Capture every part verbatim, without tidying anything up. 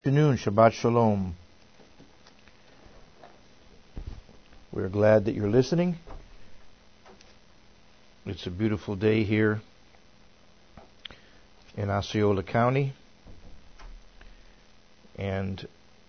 Afternoon, Shabbat Shalom. We're glad that you're listening. It's a beautiful day here in Osceola County. And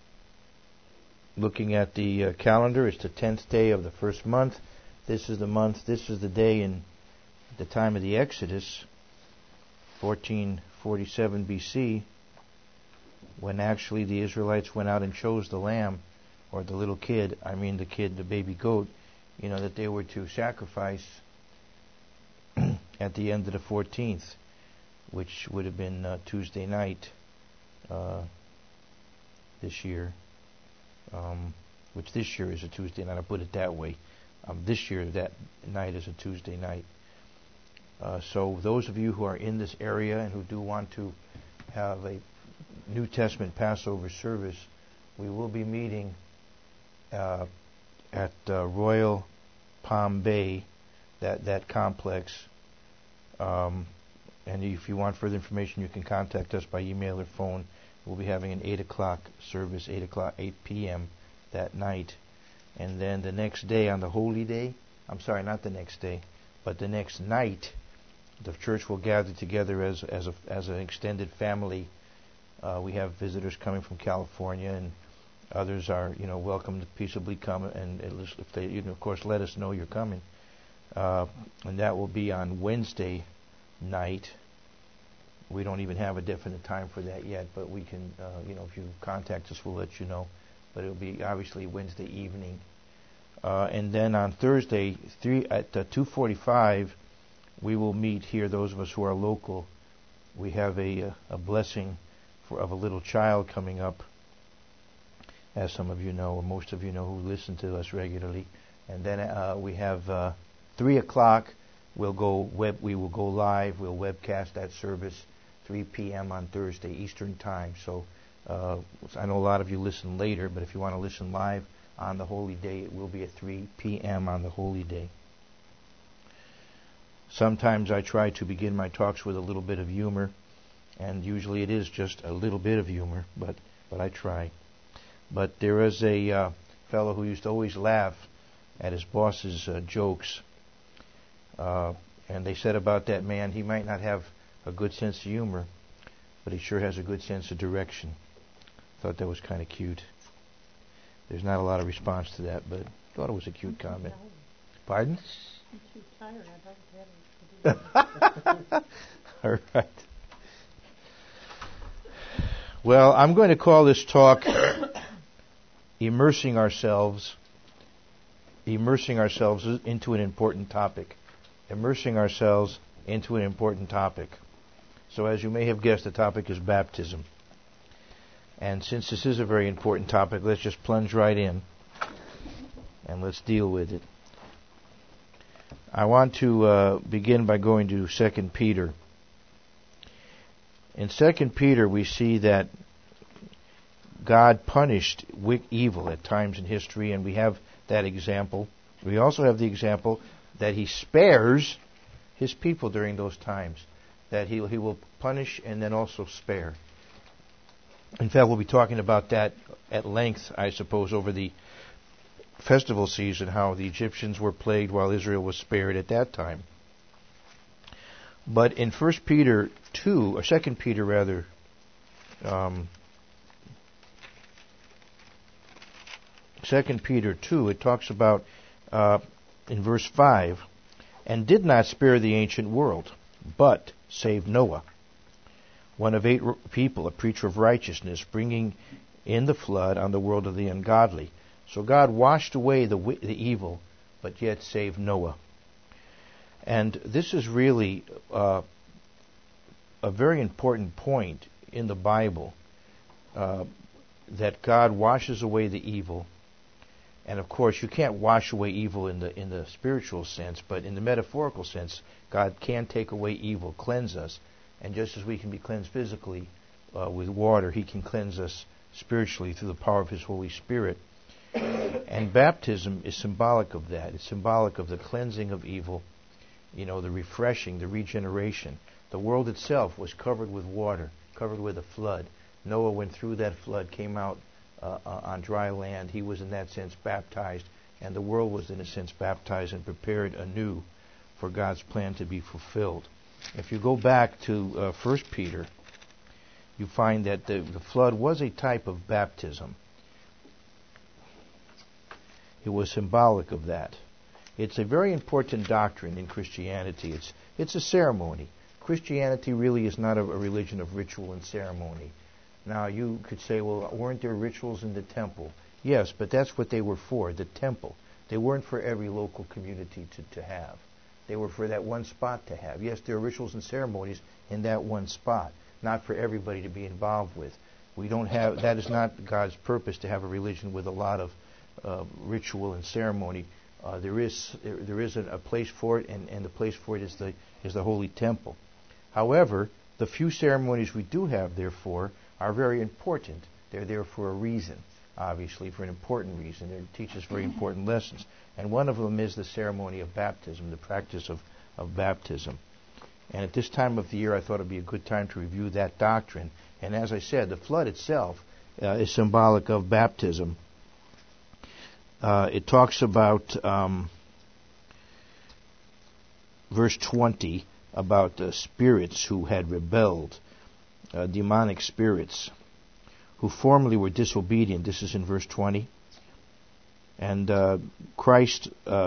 looking at the uh, calendar, it's the tenth day of the first month. This is the month, this is the day in the time of the Exodus, fourteen forty-seven B C, when actually the Israelites went out and chose the lamb, or the little kid, I mean the kid, the baby goat, you know, that they were to sacrifice at the end of the fourteenth, which would have been uh, Tuesday night uh, this year, um, which this year is a Tuesday night, I'll put it that way. Um, this year, that night is a Tuesday night. Uh, so those of you who are in this area and who do want to have a New Testament Passover service, we will be meeting uh, at uh, Royal Palm Bay, that that complex. Um, and if you want further information, you can contact us by email or phone. We'll be having an eight o'clock service, eight o'clock, eight p.m. that night. And then the next day, on the Holy Day, I'm sorry, not the next day, but the next night, the church will gather together as as a, as an extended family. Uh, we have visitors coming from California, and others are, you know, welcome to peaceably come. And if they, you know, of course, let us know you're coming. Uh, and that will be on Wednesday night. We don't even have a definite time for that yet, but we can, uh, you know, if you contact us, we'll let you know. But it'll be obviously Wednesday evening. Uh, and then on Thursday, three at uh, two forty-five, we will meet here. Those of us who are local, we have a a blessing for, of a little child coming up, as some of you know, or most of you know who listen to us regularly. And then uh, we have uh, three o'clock. We'll go web. We will go live. We'll webcast that service, three p.m. on Thursday Eastern Time. So uh, I know a lot of you listen later, but if you want to listen live on the Holy Day, it will be at three p.m. on the Holy Day. Sometimes I try to begin my talks with a little bit of humor, and usually it is just a little bit of humor, but but I try. But there is a uh, fellow who used to always laugh at his boss's uh, jokes, uh, and they said about that man, he might not have a good sense of humor, but he sure has a good sense of direction. Thought that was kind of cute. There's not a lot of response to that, but thought it was a cute comment. Pardon? I'm too tired. I'd like to have it. All right. Well, I'm going to call this talk immersing ourselves, immersing ourselves into an important topic. Immersing ourselves into an important topic. So as you may have guessed, the topic is baptism. And since this is a very important topic, let's just plunge right in and let's deal with it. I want to uh, begin by going to Second Peter. In Second Peter, we see that God punished evil at times in history, and we have that example. We also have the example that He spares His people during those times, that He He will punish and then also spare. In fact, we'll be talking about that at length, I suppose, over the festival season, how the Egyptians were plagued while Israel was spared at that time. But in First Peter two, or Second Peter rather, um, Second Peter two, it talks about uh, in verse five, and did not spare the ancient world, but saved Noah, one of eight people, a preacher of righteousness, bringing in the flood on the world of the ungodly. So God washed away the the evil, but yet saved Noah. And this is really uh, a very important point in the Bible, uh, that God washes away the evil. And of course, you can't wash away evil in the in the spiritual sense, but in the metaphorical sense, God can take away evil, cleanse us. And just as we can be cleansed physically uh, with water, He can cleanse us spiritually through the power of His Holy Spirit. And baptism is symbolic of that. It's symbolic of the cleansing of evil, you know, the refreshing, the regeneration. The world itself was covered with water, covered with a flood. Noah went through that flood, came out uh, uh, on dry land. He was in that sense baptized, and the world was in a sense baptized and prepared anew for God's plan to be fulfilled. If you go back to uh, First Peter, you find that the, the flood was a type of baptism. It was symbolic of that. It's a very important doctrine in Christianity. It's it's a ceremony. Christianity really is not a, a religion of ritual and ceremony. Now, you could say, well, weren't there rituals in the temple? Yes, but that's what they were for, the temple. They weren't for every local community to, to have. They were for that one spot to have. Yes, there are rituals and ceremonies in that one spot, not for everybody to be involved with. We don't have, that is not God's purpose, to have a religion with a lot of uh, ritual and ceremony. Uh, there is there, there is a, a place for it, and, and the place for it is the is the holy temple. However, the few ceremonies we do have, therefore, are very important. They're there for a reason, obviously, for an important reason. They teach us very important lessons. And one of them is the ceremony of baptism, the practice of, of baptism. And at this time of the year, I thought it would be a good time to review that doctrine. And as I said, the flood itself uh, is symbolic of baptism. Uh, it talks about um, verse twenty, about uh, spirits who had rebelled, uh, demonic spirits, who formerly were disobedient. This is in verse twenty. And uh, Christ uh,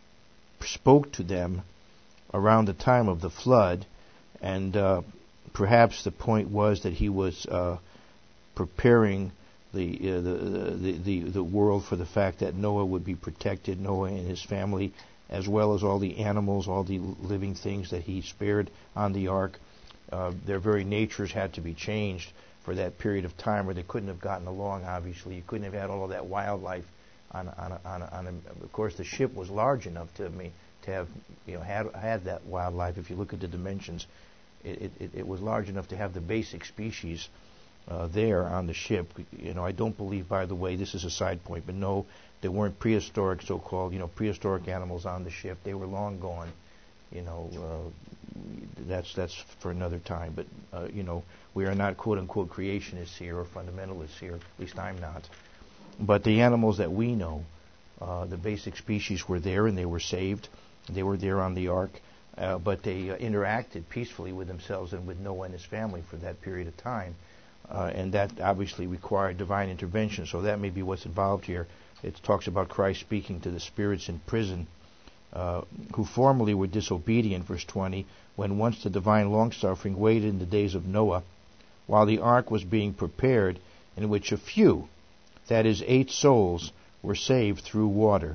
spoke to them around the time of the flood, and uh, perhaps the point was that he was uh, preparing the, uh, the, the the the world for the fact that Noah would be protected, Noah and his family, as well as all the animals, all the living things that he spared on the ark. Uh, their very natures had to be changed for that period of time, where they couldn't have gotten along. Obviously, you couldn't have had all of that wildlife on on a, on, a, on a, of course, the ship was large enough to me to have, you know, had had that wildlife. If you look at the dimensions, it it, it was large enough to have the basic species uh, there on the ship. You know, I don't believe, by the way, this is a side point, but no, there weren't prehistoric, so-called, you know, prehistoric animals on the ship. They were long gone. You know, uh, that's that's for another time. But uh, you know, we are not quote unquote creationists here or fundamentalists here. At least I'm not. But the animals that we know, uh, the basic species were there, and they were saved. They were there on the ark, uh, but they uh, interacted peacefully with themselves and with Noah and his family for that period of time. Uh, and that obviously required divine intervention. So that may be what's involved here. It talks about Christ speaking to the spirits in prison, uh, who formerly were disobedient, verse twenty, when once the divine long-suffering waited in the days of Noah, while the ark was being prepared, in which a few, that is, eight souls, were saved through water.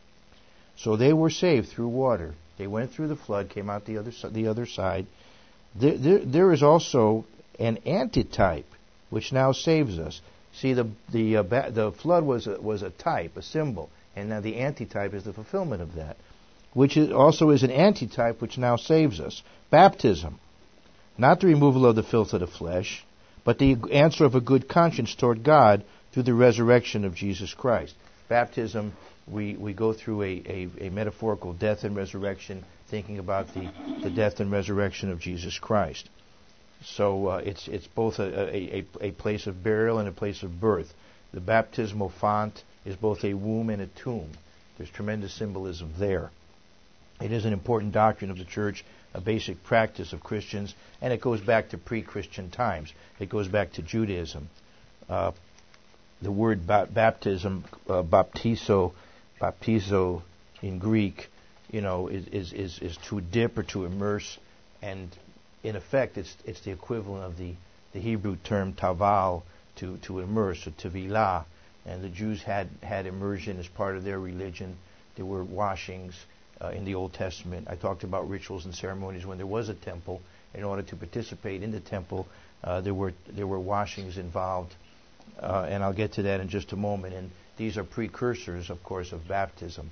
So they were saved through water. They went through the flood, came out the other the other side. There, there, there is also an antitype which now saves us. See, the the uh, ba- the flood was a, was a type, a symbol, and now the antitype is the fulfillment of that, which is also is an antitype which now saves us. Baptism, not the removal of the filth of the flesh, but the answer of a good conscience toward God through the resurrection of Jesus Christ. Baptism, we, we go through a, a, a metaphorical death and resurrection, thinking about the, the death and resurrection of Jesus Christ. So uh, it's it's both a, a, a place of burial and a place of birth. The baptismal font is both a womb and a tomb. There's tremendous symbolism there. It is an important doctrine of the church, a basic practice of Christians, and it goes back to pre-Christian times. It goes back to Judaism. Uh, the word ba- baptism, uh, baptizo, baptizo in Greek, you know, is, is, is, is to dip or to immerse, and in effect, it's it's the equivalent of the, the Hebrew term taval, to, to immerse, or tevilah. And the Jews had, had immersion as part of their religion. There were washings uh, in the Old Testament. I talked about rituals and ceremonies when there was a temple. In order to participate in the temple, uh, there were there were washings involved, uh, and I'll get to that in just a moment. And these are precursors, of course, of baptism.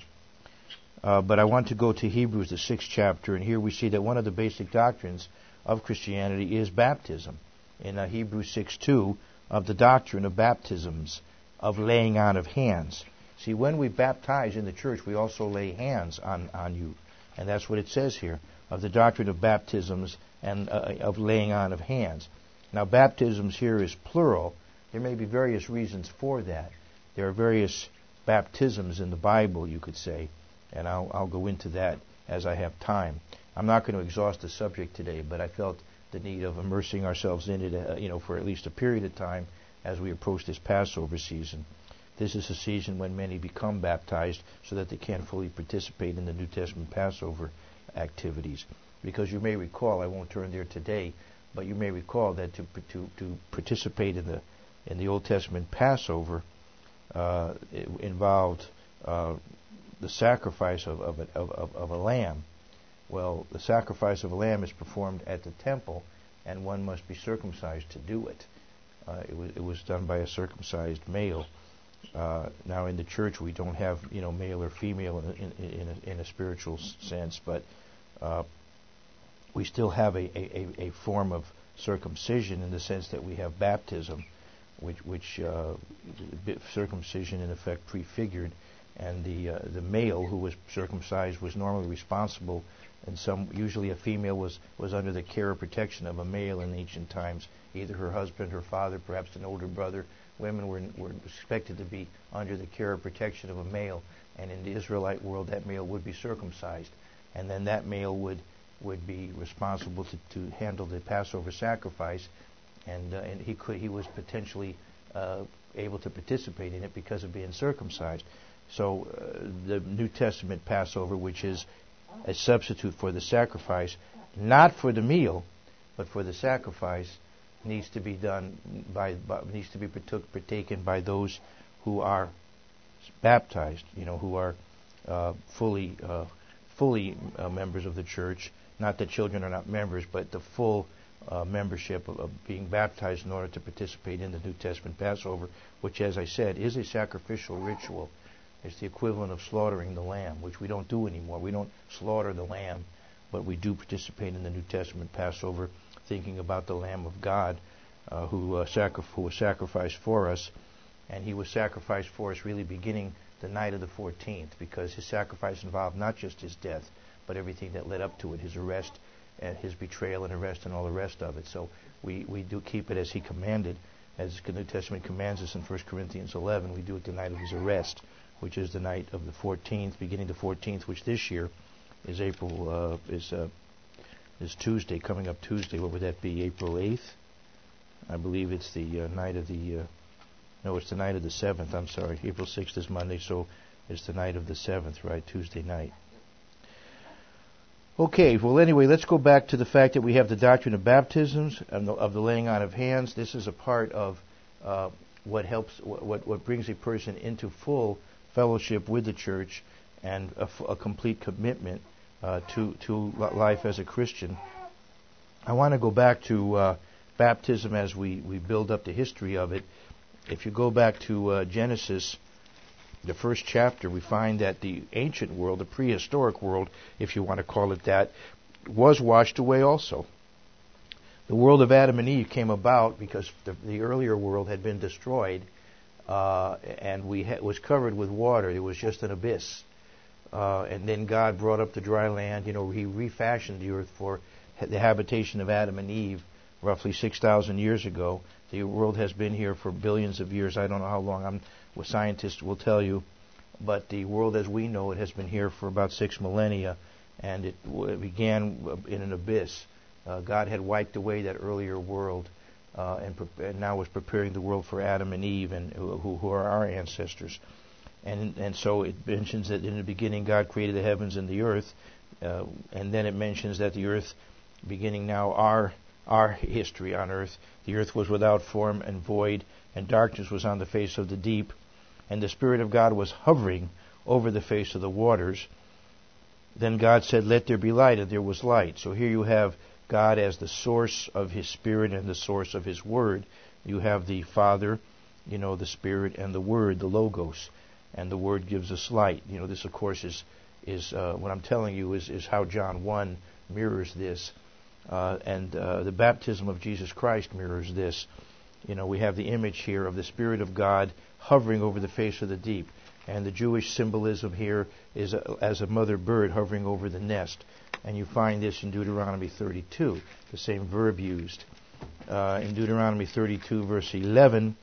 Uh, but I want to go to Hebrews, the sixth chapter, and here we see that one of the basic doctrines of Christianity is baptism. In uh, Hebrews six two, of the doctrine of baptisms, of laying on of hands. See, when we baptize in the church, we also lay hands on, on you. And that's what it says here, of the doctrine of baptisms and uh, of laying on of hands. Now, baptisms here is plural. There may be various reasons for that. There are various baptisms in the Bible, you could say, and I'll, I'll go into that as I have time. I'm not going to exhaust the subject today, but I felt the need of immersing ourselves in it, uh, you know, for at least a period of time as we approach this Passover season. This is a season when many become baptized so that they can fully participate in the New Testament Passover activities. Because you may recall, I won't turn there today, but you may recall that to to, to participate in the in the Old Testament Passover uh, it involved uh, the sacrifice of of a, of of a lamb. Well, the sacrifice of a lamb is performed at the temple, and one must be circumcised to do it. Uh, it was it was done by a circumcised male. Uh, now, in the church, we don't have, you know, male or female in, in, in, a, in a spiritual sense, but uh, we still have a, a, a form of circumcision in the sense that we have baptism, which, which uh, circumcision in effect prefigured, and the uh, the male who was circumcised was normally responsible, and some usually a female was, was under the care or protection of a male in ancient times, either her husband, her father, perhaps an older brother. Women were, were expected to be under the care or protection of a male, and in the Israelite world, that male would be circumcised, and then that male would would be responsible to, to handle the Passover sacrifice, and uh, and he could he was potentially uh, able to participate in it because of being circumcised. So uh, the New Testament Passover, which is a substitute for the sacrifice, not for the meal, but for the sacrifice, needs to be done by, by needs to be partook, partaken by those who are baptized, you know, who are uh, fully uh, fully uh, members of the church. Not that children are not members, but the full uh, membership of, of being baptized in order to participate in the New Testament Passover, which, as I said, is a sacrificial ritual. It's the equivalent of slaughtering the lamb, which we don't do anymore. We don't slaughter the lamb, but we do participate in the New Testament Passover, thinking about the Lamb of God uh, who, uh, sacri- who was sacrificed for us. And he was sacrificed for us really beginning the night of the fourteenth, because his sacrifice involved not just his death, but everything that led up to it, his arrest and his betrayal and arrest and all the rest of it. So we, we do keep it as he commanded, as the New Testament commands us in First Corinthians eleven. We do it the night of his arrest, which is the night of the fourteenth, beginning the fourteenth, which this year is April, uh, is uh, is Tuesday, coming up Tuesday. What would that be, April eighth? I believe it's the uh, night of the, uh, no, it's the night of the seventh, I'm sorry. April sixth is Monday, so it's the night of the seventh, right, Tuesday night. Okay, well, anyway, let's go back to the fact that we have the doctrine of baptisms, and the, of the laying on of hands. This is a part of uh, what helps, what, what brings a person into full fellowship with the church and a, a complete commitment uh, to, to life as a Christian. I want to go back to uh, baptism as we, we build up the history of it. If you go back to uh, Genesis, the first chapter, we find that the ancient world, the prehistoric world, if you want to call it that, was washed away also. The world of Adam and Eve came about because the, the earlier world had been destroyed, uh, and we ha- was covered with water. It was just an abyss. Uh, and then God brought up the dry land. You know, He refashioned the earth for the habitation of Adam and Eve roughly six thousand years ago. The world has been here for billions of years. I don't know how long. I'm, well, scientists will tell you. But the world as we know it has been here for about six millennia, and it w- began in an abyss. Uh, God had wiped away that earlier world uh, and, pre- and now was preparing the world for Adam and Eve, and who, who are our ancestors. And and so it mentions that in the beginning God created the heavens and the earth, uh, and then it mentions that the earth, beginning now our our history on earth, the earth was without form and void, and darkness was on the face of the deep, and the Spirit of God was hovering over the face of the waters. Then God said, "Let there be light," and there was light. So here you have God as the source of His Spirit and the source of His Word. You have the Father, you know, the Spirit, and the Word, the Logos. And the Word gives us light. You know, this, of course, is is uh, what I'm telling you is, is how John one mirrors this. Uh, and uh, the baptism of Jesus Christ mirrors this. You know, we have the image here of the Spirit of God hovering over the face of the deep. And the Jewish symbolism here is a, as a mother bird hovering over the nest. And you find this in Deuteronomy thirty-two, the same verb used. uh, in Deuteronomy thirty-two, verse eleven,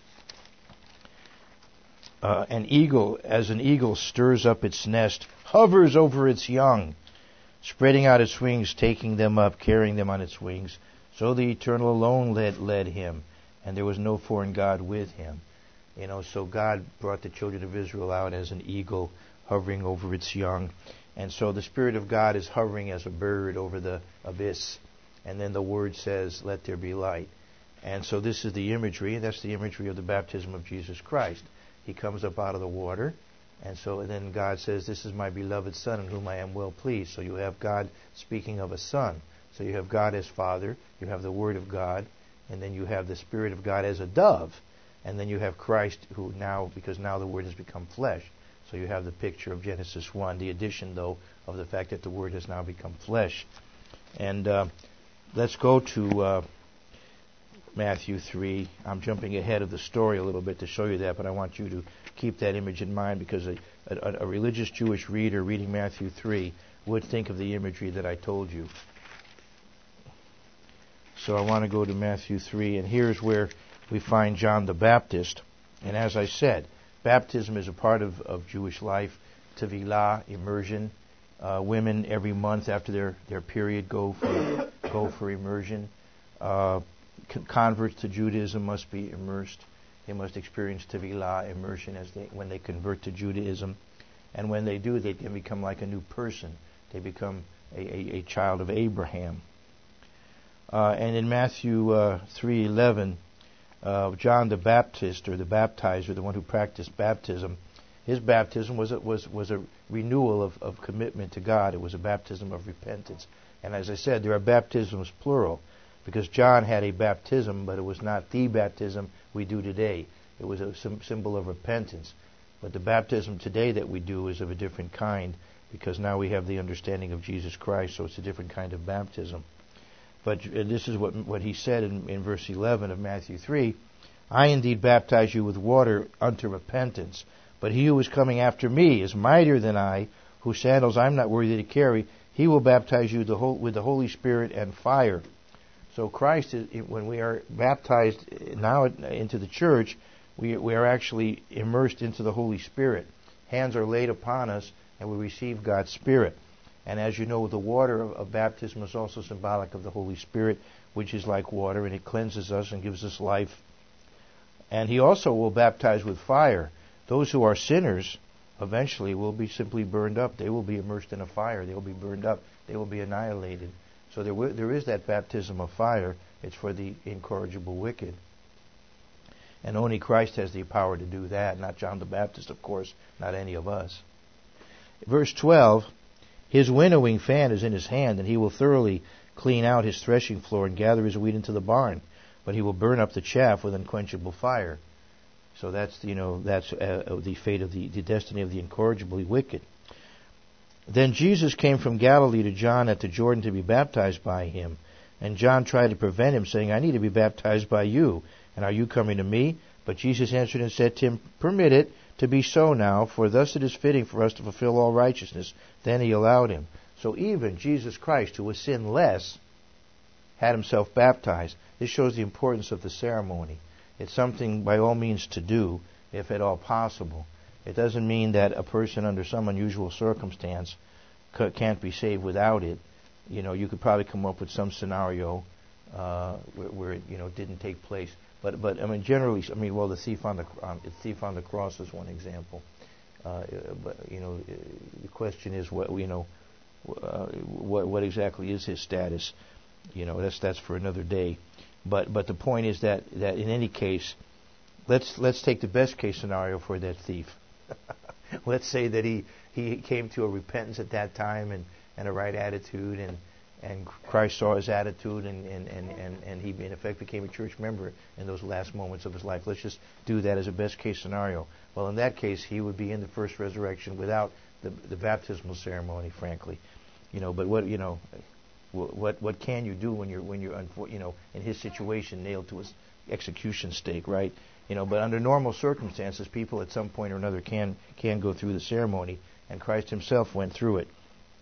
uh, an eagle, as an eagle stirs up its nest, hovers over its young, spreading out its wings, taking them up, carrying them on its wings. So the Eternal alone led led him, and there was no foreign god with him. You know, so God brought the children of Israel out as an eagle, hovering over its young. And so the Spirit of God is hovering as a bird over the abyss. And then the Word says, let there be light. And so this is the imagery, and that's the imagery of the baptism of Jesus Christ. He comes up out of the water, and so and then God says, this is my beloved Son in whom I am well pleased. So you have God speaking of a Son. So you have God as Father, you have the Word of God, and then you have the Spirit of God as a dove. And then you have Christ, who now, because now the Word has become flesh. So you have the picture of Genesis one, the addition, though, of the fact that the Word has now become flesh. And uh, let's go to uh, Matthew three. I'm jumping ahead of the story a little bit to show you that, but I want you to keep that image in mind, because a, a, a religious Jewish reader reading Matthew three would think of the imagery that I told you. So I want to go to Matthew three, and here's where we find John the Baptist. And as I said, baptism is a part of, of Jewish life. Tevilah, immersion. Uh, women every month after their, their period go for go for immersion. Uh, con- converts to Judaism must be immersed. They must experience Tevilah, immersion, as they when they convert to Judaism. And when they do, they can become like a new person. They become a, a, a child of Abraham. Uh, and in Matthew uh, three eleven, uh, John the Baptist, or the baptizer, the one who practiced baptism, his baptism was a, was was a renewal of, of commitment to God. It was a baptism of repentance. And as I said, there are baptisms plural, because John had a baptism, but it was not the baptism we do today. It was a sim- symbol of repentance. But the baptism today that we do is of a different kind, because now we have the understanding of Jesus Christ, so it's a different kind of baptism. But uh, this is what what he said in, in verse eleven of Matthew three, I indeed baptize you with water unto repentance, but he who is coming after me is mightier than I, whose sandals I am not worthy to carry. He will baptize you the whole, with the Holy Spirit and fire. So Christ, is, when we are baptized now into the church, we, we are actually immersed into the Holy Spirit. Hands are laid upon us, and we receive God's Spirit. And as you know, the water of, of baptism is also symbolic of the Holy Spirit, which is like water, and it cleanses us and gives us life. And he also will baptize with fire. Those who are sinners eventually will be simply burned up. They will be immersed in a fire. They will be burned up. They will be annihilated. So there, w- there is that baptism of fire. It's for the incorrigible wicked. And only Christ has the power to do that, not John the Baptist, of course, not any of us. Verse twelve, his winnowing fan is in his hand, and he will thoroughly clean out his threshing floor and gather his wheat into the barn, but he will burn up the chaff with unquenchable fire. So that's, you know, that's uh, the fate of the, the destiny of the incorrigibly wicked. Then Jesus came from Galilee to John at the Jordan to be baptized by him. And John tried to prevent him, saying, I need to be baptized by you, and are you coming to me? But Jesus answered and said to him, Permit it to be so now, for thus it is fitting for us to fulfill all righteousness. Then he allowed him. So even Jesus Christ, who was sinless, had himself baptized. This shows the importance of the ceremony. It's something by all means to do, if at all possible. It doesn't mean that a person under some unusual circumstance can't be saved without it. You know, you could probably come up with some scenario uh, where, where it, you know, didn't take place. But, but I mean, generally, I mean, well, the thief on the um, the thief on the cross is one example. Uh, but you know, the question is, what you know, uh, what what exactly is his status? You know, that's that's for another day. But but the point is that, that in any case, let's let's take the best case scenario for that thief. Let's say that he, he came to a repentance at that time and, and a right attitude, and and Christ saw his attitude, and, and, and, and, and he in effect became a church member in those last moments of his life. Let's just do that as a best case scenario. Well, in that case, he would be in the first resurrection without the the baptismal ceremony, frankly. You know, but what you know, what what can you do when you're when you're you know in his situation, nailed to his execution stake, right? You know, but under normal circumstances, people at some point or another can can go through the ceremony, and Christ himself went through it.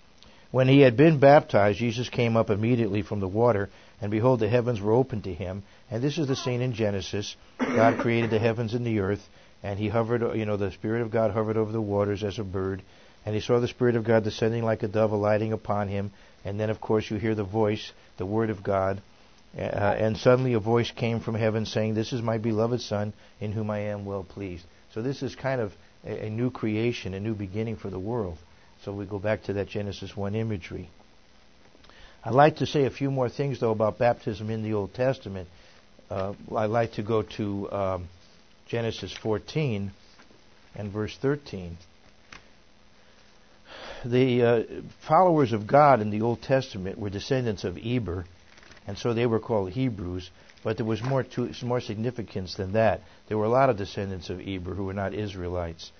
When he had been baptized, Jesus came up immediately from the water, and behold, the heavens were opened to him. And this is the scene in Genesis. God created the heavens and the earth, and he hovered, you know, the Spirit of God hovered over the waters as a bird. And he saw the Spirit of God descending like a dove, alighting upon him. And then, of course, you hear the voice, the Word of God. Uh, and suddenly a voice came from heaven saying, "This is my beloved Son, in whom I am well pleased." So this is kind of a, a new creation, a new beginning for the world. So we go back to that Genesis one imagery. I'd like to say a few more things, though, about baptism in the Old Testament. Uh, I'd like to go to um, Genesis fourteen and verse thirteen. The uh, followers of God in the Old Testament were descendants of Eber, and so they were called Hebrews. But there was more to, more significance than that. There were a lot of descendants of Eber who were not Israelites.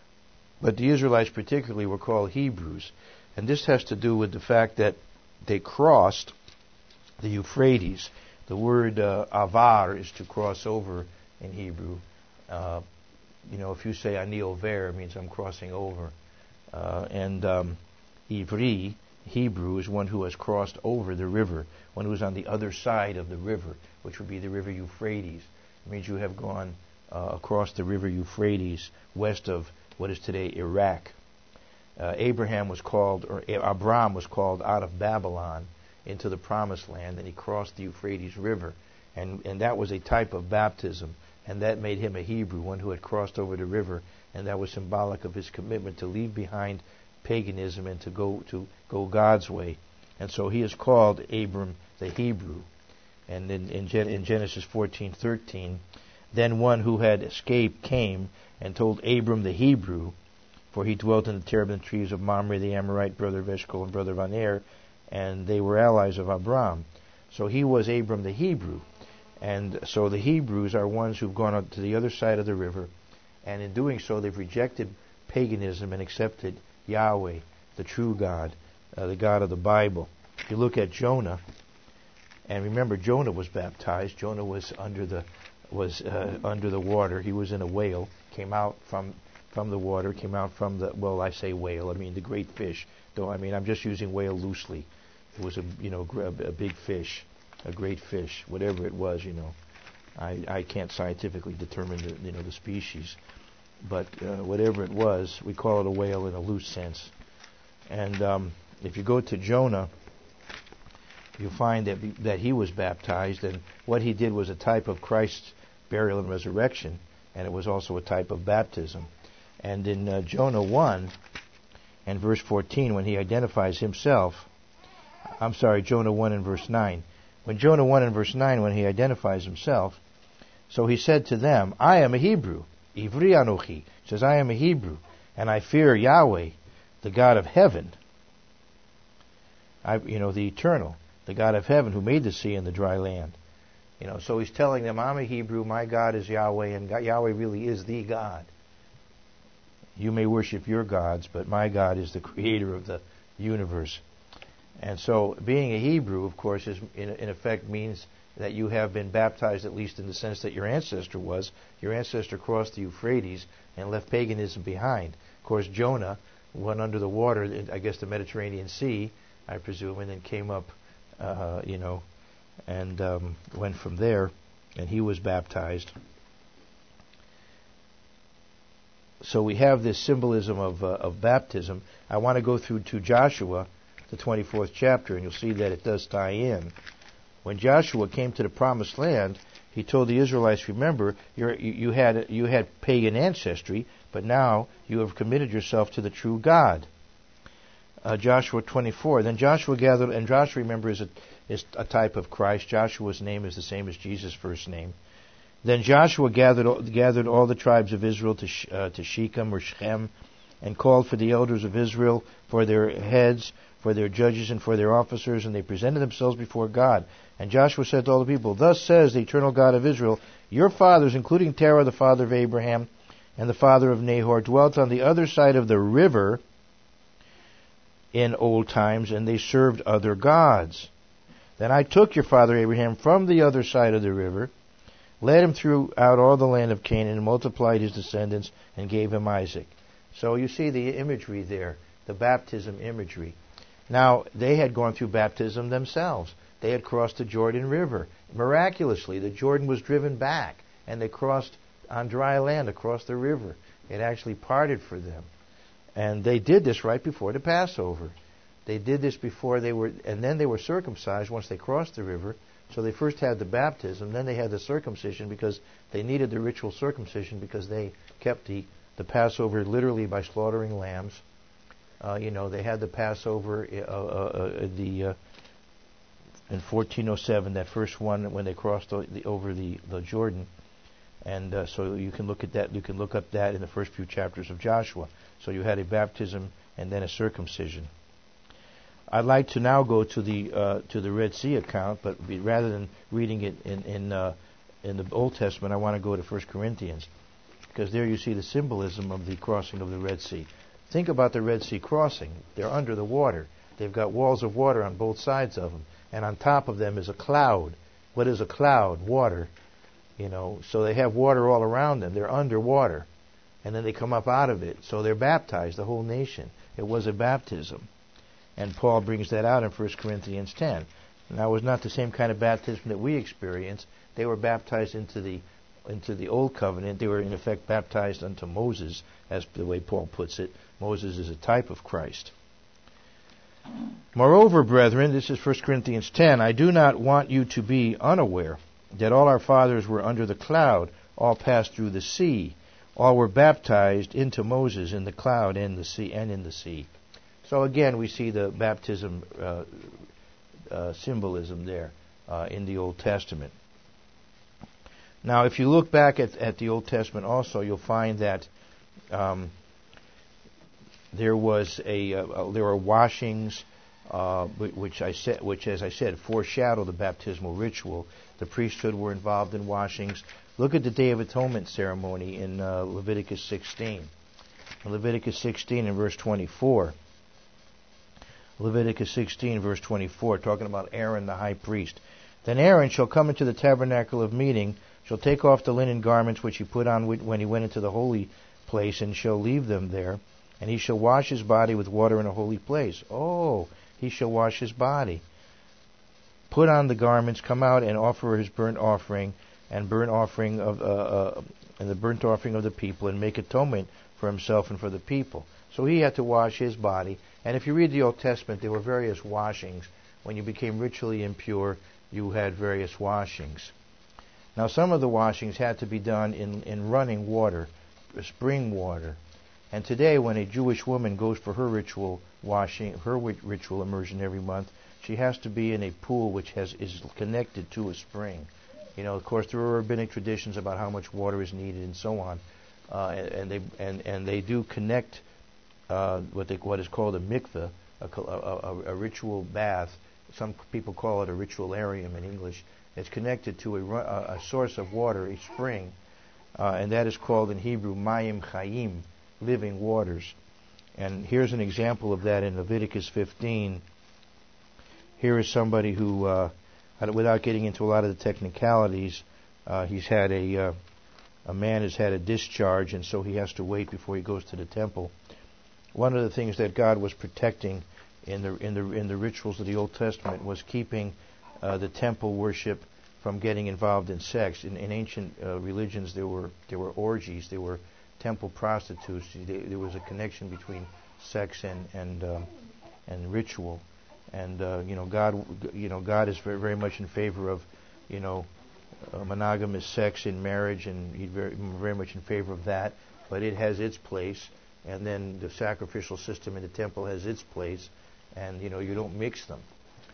But the Israelites particularly were called Hebrews. And this has to do with the fact that they crossed the Euphrates. The word uh, avar is to cross over in Hebrew. Uh, you know, if you say ani over, it means I'm crossing over. Uh, and um, Ivri, Hebrew, is one who has crossed over the river, one who is on the other side of the river, which would be the river Euphrates. It means you have gone uh, across the river Euphrates west of what is today Iraq. Uh, Abraham was called, or Abram was called out of Babylon into the Promised Land, and he crossed the Euphrates River. And, and that was a type of baptism, and that made him a Hebrew, one who had crossed over the river, and that was symbolic of his commitment to leave behind paganism and to go to go God's way. And so he is called Abram the Hebrew. And in, in, Gen- in Genesis fourteen thirteen, then one who had escaped came and told Abram the Hebrew, for he dwelt in the terebinth trees of Mamre the Amorite, brother of Eshcol and brother of Aner, and they were allies of Abram. So he was Abram the Hebrew. And so the Hebrews are ones who've gone up to the other side of the river, and in doing so they've rejected paganism and accepted Yahweh, the true God, uh, the God of the Bible. If you look at Jonah, and remember Jonah was baptized. Jonah was under the was uh, under the water. He was in a whale, came out from from the water, came out from the, well, I say whale, I mean the great fish. Though I mean I'm just using whale loosely. It was a you know a, a big fish, a great fish, whatever it was. You know, I I can't scientifically determine the you know the species, but uh, whatever it was, we call it a whale in a loose sense. And um, if you go to Jonah, you find that that he was baptized, and what he did was a type of Christ's burial and resurrection, and it was also a type of baptism. And in uh, Jonah one and verse fourteen, when he identifies himself, I'm sorry, Jonah one and verse nine. When Jonah one and verse nine, when he identifies himself, so he said to them, I am a Hebrew, Ivri Anochi, says, I am a Hebrew, and I fear Yahweh, the God of heaven, I, you know, the eternal, the God of heaven who made the sea and the dry land. You know, so he's telling them, I'm a Hebrew, my God is Yahweh, and God, Yahweh really is the God. You may worship your gods, but my God is the creator of the universe. And so being a Hebrew, of course, is in, in effect means that you have been baptized, at least in the sense that your ancestor was. Your ancestor crossed the Euphrates and left paganism behind. Of course, Jonah went under the water, I guess the Mediterranean Sea, I presume, and then came up, uh, you know, and um, went from there, and he was baptized. So we have this symbolism of uh, of baptism. I want to go through to Joshua, the twenty-fourth chapter, and you'll see that it does tie in. When Joshua came to the Promised Land, he told the Israelites, remember, you're, you, you had you had pagan ancestry, but now you have committed yourself to the true God. Uh, Joshua twenty-four. Then Joshua gathered, and Joshua, remember, is a, is a type of Christ. Joshua's name is the same as Jesus' first name. Then Joshua gathered gathered all the tribes of Israel to uh, to Shechem or Shechem, and called for the elders of Israel, for their heads, for their judges, and for their officers, and they presented themselves before God. And Joshua said to all the people, Thus says the eternal God of Israel, your fathers, including Terah, the father of Abraham, and the father of Nahor, dwelt on the other side of the river in old times, and they served other gods. Then I took your father Abraham from the other side of the river, led him throughout all the land of Canaan, and multiplied his descendants, and gave him Isaac. So you see the imagery there, the baptism imagery. Now, they had gone through baptism themselves. They had crossed the Jordan River. Miraculously, the Jordan was driven back, and they crossed on dry land across the river. It actually parted for them. And they did this right before the Passover. They did this before they were, and then they were circumcised once they crossed the river. So they first had the baptism, then they had the circumcision because they needed the ritual circumcision because they kept the, the Passover literally by slaughtering lambs. Uh, you know, they had the Passover uh, uh, uh, the uh, in fourteen oh seven, that first one when they crossed o- the, over the, the Jordan. And uh, so you can look at that. You can look up that in the first few chapters of Joshua. So you had a baptism and then a circumcision. I'd like to now go to the uh, to the Red Sea account, but be, rather than reading it in in, uh, in the Old Testament, I want to go to First Corinthians, because there you see the symbolism of the crossing of the Red Sea. Think about the Red Sea crossing. They're under the water. They've got walls of water on both sides of them, and on top of them is a cloud. What is a cloud? Water. You know, so they have water all around them. They're underwater, and then they come up out of it. So they're baptized, the whole nation. It was a baptism. And Paul brings that out in First Corinthians ten. Now, it was not the same kind of baptism that we experience. They were baptized into the into the Old Covenant. They were, in effect, baptized unto Moses, as the way Paul puts it. Moses is a type of Christ. Moreover, brethren, this is First Corinthians ten, I do not want you to be unaware that all our fathers were under the cloud, all passed through the sea, all were baptized into Moses in the cloud and the sea and in the sea. So again, we see the baptism uh, uh, symbolism there uh, in the Old Testament. Now, if you look back at, at the Old Testament also, you'll find that um, there was a uh, there were washings, uh, which I said, which, as I said, foreshadow the baptismal ritual. The priesthood were involved in washings. Look at the Day of Atonement ceremony in uh, Leviticus sixteen. In Leviticus sixteen and verse twenty-four. Leviticus sixteen, verse twenty-four, talking about Aaron the high priest. Then Aaron shall come into the tabernacle of meeting, shall take off the linen garments which he put on when he went into the holy place, and shall leave them there. And he shall wash his body with water in a holy place. Oh, he shall wash his body. Put on the garments, come out and offer his burnt offering, and burnt offering of uh, uh, and the burnt offering of the people, and make atonement for himself and for the people. So he had to wash his body. And if you read the Old Testament, there were various washings. When you became ritually impure, you had various washings. Now, some of the washings had to be done in, in running water, spring water. And today, when a Jewish woman goes for her ritual washing, her ritual immersion every month, she has to be in a pool which has is connected to a spring. You know, of course, there are rabbinic traditions about how much water is needed and so on, uh, and, and they and, and they do connect uh, what they what is called a mikveh, a, a, a ritual bath. Some people call it a ritualarium in English. It's connected to a, a source of water, a spring, uh, and that is called in Hebrew mayim chayim, living waters. And here's an example of that in Leviticus fifteen. Here is somebody who, uh, without getting into a lot of the technicalities, uh, he's had a uh, a man has had a discharge, and so he has to wait before he goes to the temple. One of the things that God was protecting in the in the in the rituals of the Old Testament was keeping uh, the temple worship from getting involved in sex. In, in ancient uh, religions, there were there were orgies, there were temple prostitutes. There, there was a connection between sex and and um, and ritual. And uh, you know, God, you know, God is very, very much in favor of, you know, uh, monogamous sex in marriage, and He's very, very much in favor of that. But it has its place, and then the sacrificial system in the temple has its place, and you know, you don't mix them.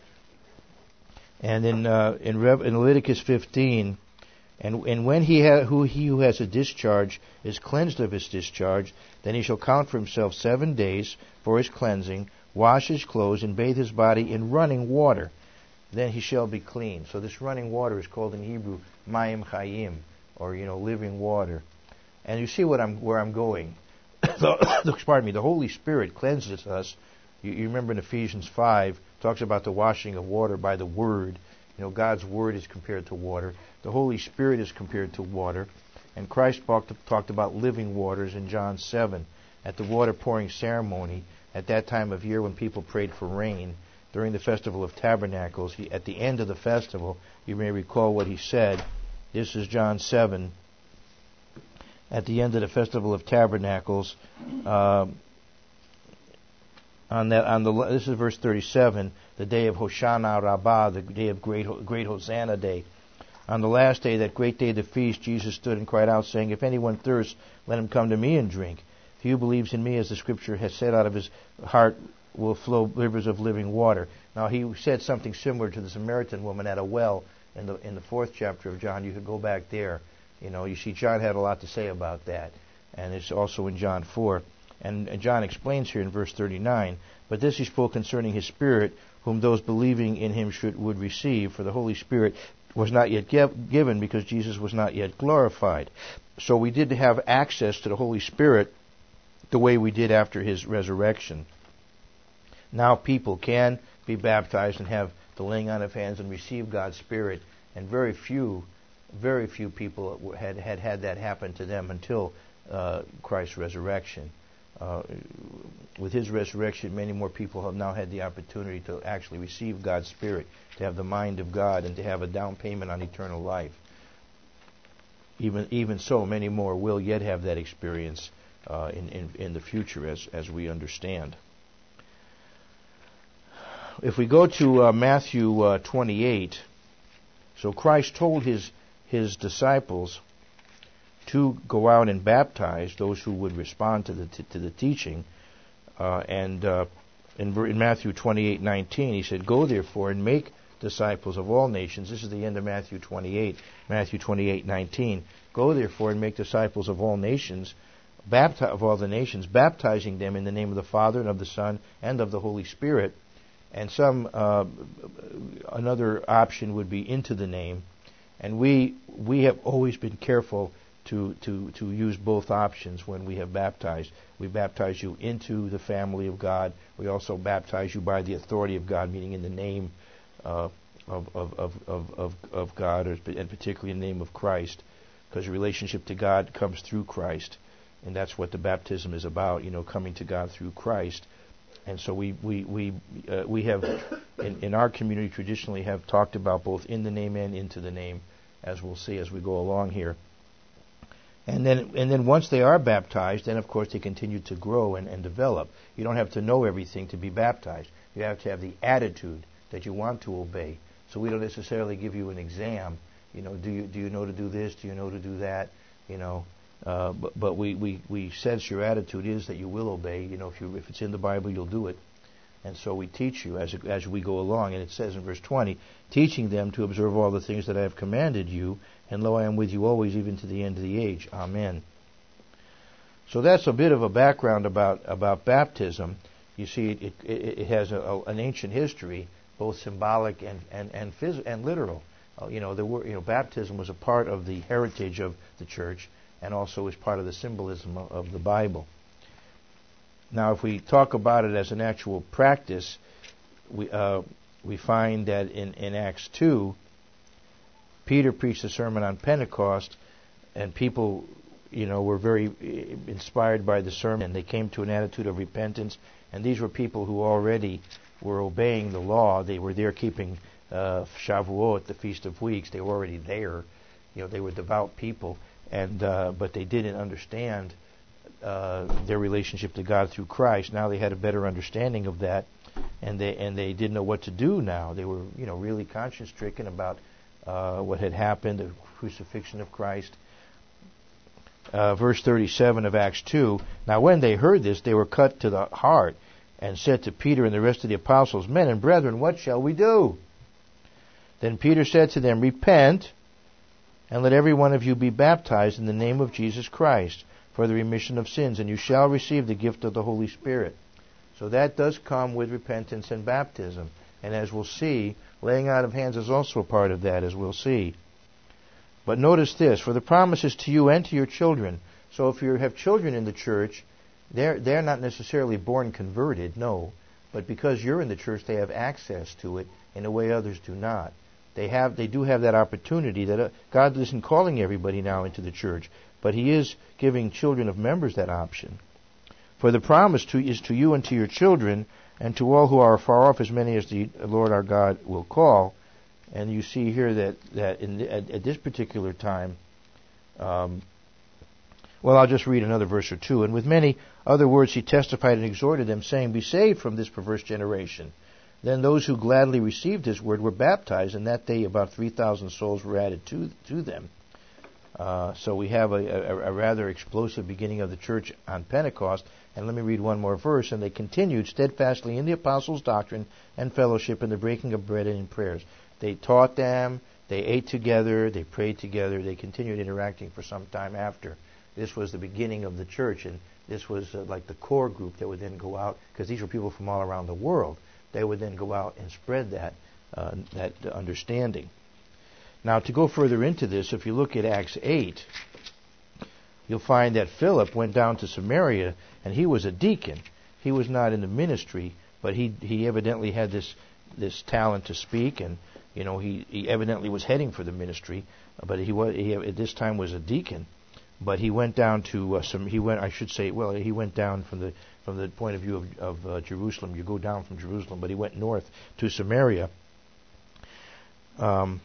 And in uh, in, Rev- in Leviticus fifteen, and and when he ha- who he who has a discharge is cleansed of his discharge, then he shall count for himself seven days for his cleansing, wash his clothes, and bathe his body in running water. Then he shall be clean. So this running water is called in Hebrew mayim chayim, or you know, living water. And you see what I'm where I'm going. Pardon me. The Holy Spirit cleanses us. You, you remember in Ephesians five, talks about the washing of water by the Word. You know, God's Word is compared to water. The Holy Spirit is compared to water. And Christ talked, talked about living waters in John seven at the water pouring ceremony. at that time of year when people prayed for rain during the Festival of Tabernacles. He, at the end of the festival, you may recall what he said. This is John seven. At the end of the Festival of Tabernacles, um, on that, on the this is verse thirty-seven, the day of Hoshana Rabbah, the day of great great Hosanna day. On the last day, that great day of the feast, Jesus stood and cried out, saying, "If anyone thirsts, let him come to me and drink. He who believes in me, as the Scripture has said, out of his heart will flow rivers of living water." Now, he said something similar to the Samaritan woman at a well in the in the fourth chapter of John. You could go back there. You know, you see, John had a lot to say about that, and it's also in John four. And, and John explains here in verse thirty-nine, "But this he spoke concerning his Spirit, whom those believing in him should would receive, for the Holy Spirit was not yet give, given, because Jesus was not yet glorified." So we did have access to the Holy Spirit the way we did after his resurrection. Now people can be baptized and have the laying on of hands and receive God's Spirit, and very few, very few people had had, had that happen to them until uh, Christ's resurrection. Uh, with his resurrection, many more people have now had the opportunity to actually receive God's Spirit, to have the mind of God, and to have a down payment on eternal life. Even even so, many more will yet have that experience uh, in, in in the future, as as we understand. If we go to uh, Matthew uh, twenty-eight, so Christ told his his disciples to go out and baptize those who would respond to the t- to the teaching, uh, and uh, in, in Matthew twenty-eight nineteen, he said, "Go therefore and make disciples of all nations." This is the end of Matthew twenty-eight. Matthew twenty-eight nineteen. "Go therefore and make disciples of all nations, bapti- of all the nations, baptizing them in the name of the Father and of the Son and of the Holy Spirit." And some uh, another option would be into the name, and we we have always been careful to, to, to use both options when we have baptized. We baptize you into the family of God. We also baptize you by the authority of God, meaning in the name uh, of, of, of, of, of, of God, or, and particularly in the name of Christ, because your relationship to God comes through Christ, and that's what the baptism is about, you know, coming to God through Christ. And so we we we uh, we have in, in our community traditionally have talked about both in the name and into the name, as we'll see as we go along here. And then and then once they are baptized, then of course they continue to grow and, and develop. You don't have to know everything to be baptized. You have to have the attitude that you want to obey. So we don't necessarily give you an exam. You know, do you do you know to do this? Do you know to do that? You know. Uh, but but we, we, we sense your attitude is that you will obey. You know, if you if it's in the Bible, you'll do it. And so we teach you as as we go along. And it says in verse twenty, "Teaching them to observe all the things that I have commanded you, and lo, I am with you always, even to the end of the age." Amen. So that's a bit of a background about about baptism. You see, it it, it has a, a, an ancient history, both symbolic and and and, phys- and literal. Uh, you know, there were you know baptism was a part of the heritage of the church, and also is part of the symbolism of, of the Bible. Now, if we talk about it as an actual practice, we uh, we find that in, in Acts two, Peter preached a sermon on Pentecost, and people, you know, were very inspired by the sermon, and they came to an attitude of repentance. And these were people who already were obeying the law. They were there keeping uh, Shavuot, the Feast of Weeks. They were already there. You know, they were devout people. And uh, but they didn't understand uh, their relationship to God through Christ. Now they had a better understanding of that, and they and they didn't know what to do. Now they were, you know, really conscience stricken about uh, what had happened, the crucifixion of Christ. Uh, verse thirty-seven of Acts two. "Now when they heard this, they were cut to the heart, and said to Peter and the rest of the apostles, 'Men and brethren, what shall we do?' Then Peter said to them, 'Repent, and let every one of you be baptized in the name of Jesus Christ for the remission of sins, and you shall receive the gift of the Holy Spirit.'" So that does come with repentance and baptism. And as we'll see, laying out of hands is also a part of that, as we'll see. But notice this, "For the promise is to you and to your children." So if you have children in the church, they're, they're not necessarily born converted, no. But because you're in the church, they have access to it in a way others do not. They have, they do have that opportunity that uh, God isn't calling everybody now into the church, but He is giving children of members that option. For the promise to, is to you and to your children, and to all who are far off, as many as the Lord our God will call. And you see here that, that in the, at, at this particular time, um, well, I'll just read another verse or two. And with many other words he testified and exhorted them, saying, Be saved from this perverse generation. Then those who gladly received his word were baptized, and that day about three thousand souls were added to, to them. Uh, so we have a, a, a rather explosive beginning of the church on Pentecost. And let me read one more verse. And they continued steadfastly in the apostles' doctrine and fellowship, in the breaking of bread and in prayers. They taught them, they ate together, they prayed together, they continued interacting for some time after. This was the beginning of the church, and this was uh, like the core group that would then go out, because these were people from all around the world. They would then go out and spread that uh, that understanding. Now, to go further into this, if you look at Acts eight, you'll find that Philip went down to Samaria, and he was a deacon. He was not in the ministry, but he he evidently had this this talent to speak, and you know he, he evidently was heading for the ministry, but he was he at this time was a deacon. But he went down to uh, some. He went. I should say. Well, he went down from the from the point of view of, of uh, Jerusalem. You go down from Jerusalem, but he went north to Samaria. Um,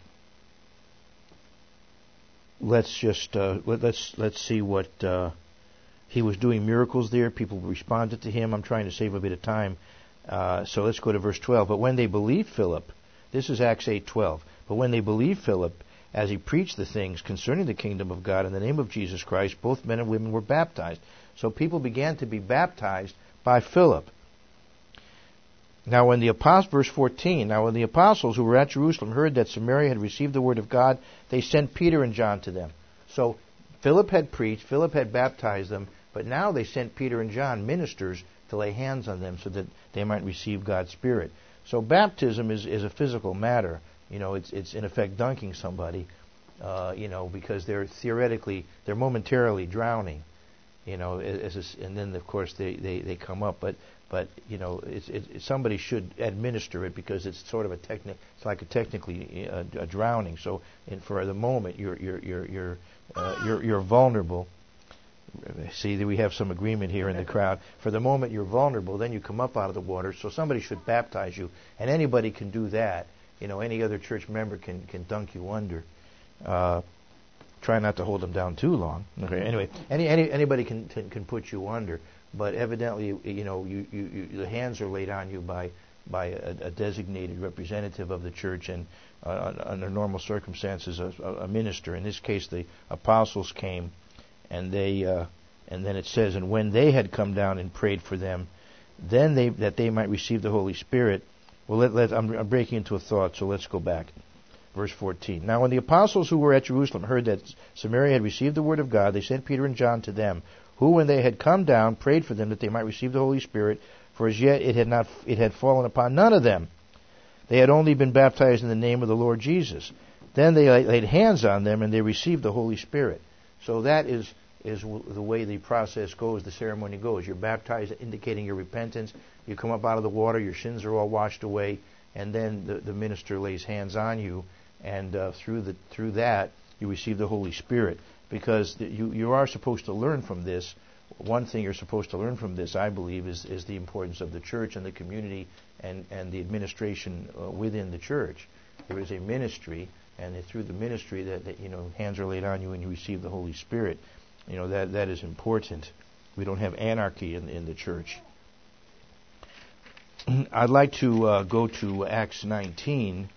let's just uh, let, let's let's see what uh, he was doing. Miracles there. People responded to him. I'm trying to save a bit of time, uh, so let's go to verse twelve. But when they believed Philip, this is Acts eight twelve. But when they believed Philip, as he preached the things concerning the kingdom of God in the name of Jesus Christ, both men and women were baptized. So people began to be baptized by Philip. Now when the apostles, verse fourteen, now when the apostles who were at Jerusalem heard that Samaria had received the word of God, they sent Peter and John to them. So Philip had preached, Philip had baptized them, but now they sent Peter and John, ministers, to lay hands on them so that they might receive God's Spirit. So baptism is, is a physical matter. You know, it's it's in effect dunking somebody, uh, you know, because they're theoretically, they're momentarily drowning, you know, as a, and then of course they, they, they come up. But but you know, it's, it's somebody should administer it because it's sort of a technic, it's like a technically a, a drowning. So in, for the moment you're you're you're you're uh, you're, you're vulnerable. See, we have some agreement here in the crowd. For the moment you're vulnerable, then you come up out of the water. So somebody should baptize you, and anybody can do that. You know, any other church member can, can dunk you under. Uh, try not to hold them down too long. Okay. Anyway, any, any anybody can, can can put you under, but evidently, you know, you, you, you the hands are laid on you by by a, a designated representative of the church, and uh, under normal circumstances, a, a minister. In this case, the apostles came, and they uh, and then it says, and when they had come down and prayed for them, then they that they might receive the Holy Spirit. Well, let, let, I'm, I'm breaking into a thought, so let's go back. Verse fourteen. Now when the apostles who were at Jerusalem heard that Samaria had received the word of God, they sent Peter and John to them, who, when they had come down, prayed for them that they might receive the Holy Spirit, for as yet it had not it had fallen upon none of them. They had only been baptized in the name of the Lord Jesus. Then they laid hands on them, and they received the Holy Spirit. So that is is the way the process goes, the ceremony goes. You're baptized, indicating your repentance. You come up out of the water, your sins are all washed away, and then the, the minister lays hands on you, and uh, through the through that you receive the Holy Spirit. Because the, you you are supposed to learn from this. One thing you're supposed to learn from this, I believe, is is the importance of the church and the community and and the administration uh, within the church. There is a ministry, and through the ministry that, that you know hands are laid on you and you receive the Holy Spirit. You know, that that is important. We don't have anarchy in in the church. I'd like to uh, go to Acts nineteen.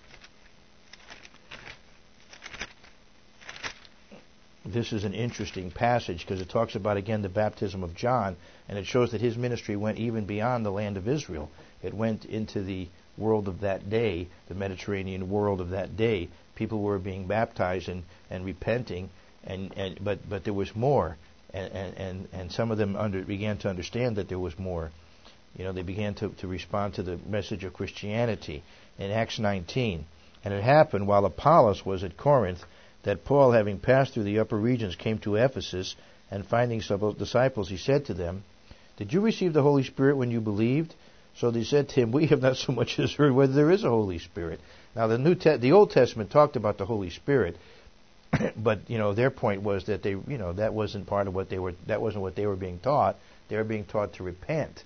This is an interesting passage because it talks about, again, the baptism of John, and it shows that his ministry went even beyond the land of Israel. It went into the world of that day, the Mediterranean world of that day. People were being baptized and, and repenting. And, and but but there was more, and and, and some of them under, began to understand that there was more. You know, they began to, to respond to the message of Christianity in Acts nineteen. And it happened while Apollos was at Corinth that Paul, having passed through the upper regions, came to Ephesus, and finding some disciples, he said to them, "Did you receive the Holy Spirit when you believed?" So they said to him, "We have not so much as heard whether there is a Holy Spirit." Now the New Te- the Old Testament talked about the Holy Spirit. but you know, their point was that they, you know, that wasn't part of what they were. That wasn't what they were being taught. They were being taught to repent.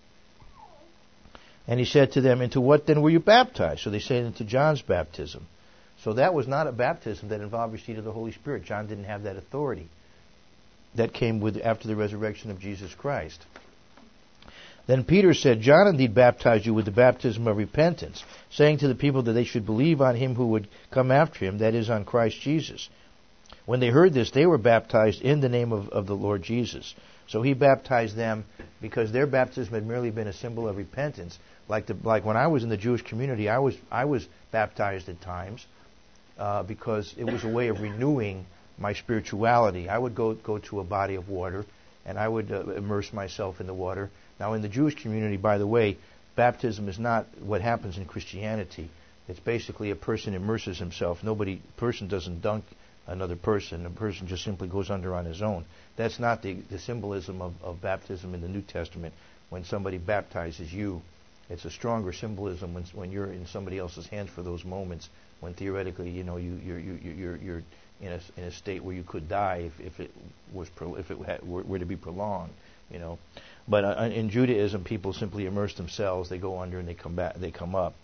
And he said to them, "Into what then were you baptized?" So they said, "Into John's baptism." So that was not a baptism that involved receipt of the Holy Spirit. John didn't have that authority. That came with after the resurrection of Jesus Christ. Then Peter said, "John indeed baptized you with the baptism of repentance, saying to the people that they should believe on him who would come after him, that is, on Christ Jesus." When they heard this, they were baptized in the name of, of the Lord Jesus. So he baptized them because their baptism had merely been a symbol of repentance. Like the, like when I was in the Jewish community, I was I was baptized at times uh, because it was a way of renewing my spirituality. I would go go to a body of water, and I would uh, immerse myself in the water. Now, in the Jewish community, by the way, baptism is not what happens in Christianity. It's basically a person immerses himself. Nobody person doesn't dunk another person. A person just simply goes under on his own. That's not the, the symbolism of, of baptism in the New Testament. When somebody baptizes you, it's a stronger symbolism when when you're in somebody else's hands for those moments. When theoretically, you know, you you're you you're you're in a in a state where you could die if, if it was pro, if it had, were, were to be prolonged, you know. But uh, in Judaism, people simply immerse themselves. They go under and they come back. They come up.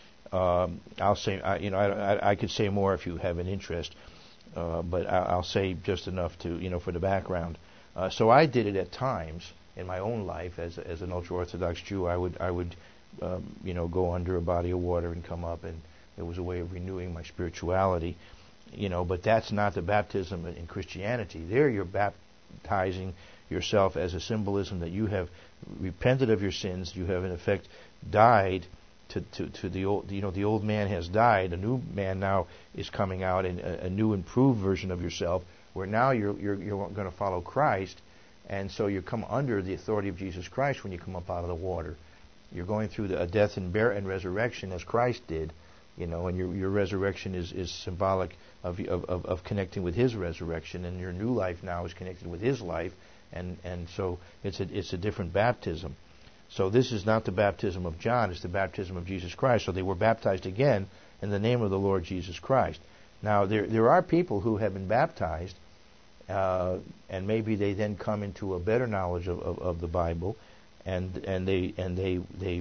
Um, I'll say, I, you know, I, I, I could say more if you have an interest, uh, but I, I'll say just enough to, you know, for the background. Uh, so I did it at times in my own life as as an ultra-Orthodox Jew. I would I would, um, you know, go under a body of water and come up, and it was a way of renewing my spirituality, you know. But that's not the baptism in Christianity. There, you're baptizing yourself as a symbolism that you have repented of your sins. You have in effect died to, to, to the old, you know, the old man has died. A new man now is coming out, and a, a new improved version of yourself, where now you're you're, you're going to follow Christ, and so you come under the authority of Jesus Christ when you come up out of the water. You're going through the, a death and bear and resurrection as Christ did, you know, and your your resurrection is, is symbolic of, of of of connecting with His resurrection, and your new life now is connected with His life. And and so it's a it's a different baptism. So this is not the baptism of John; it's the baptism of Jesus Christ. So they were baptized again in the name of the Lord Jesus Christ. Now there there are people who have been baptized, uh, and maybe they then come into a better knowledge of, of, of the Bible, and and they and they they